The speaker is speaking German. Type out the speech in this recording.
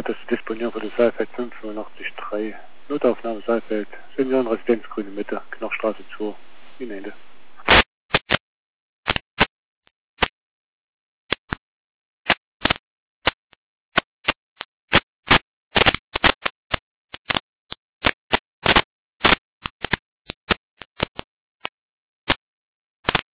das Disponieren für das Saalfeld 585-3. Notaufnahme Saalfeld, Seniorenresidenz Grüne Mitte, Knochstraße 2, in Ende.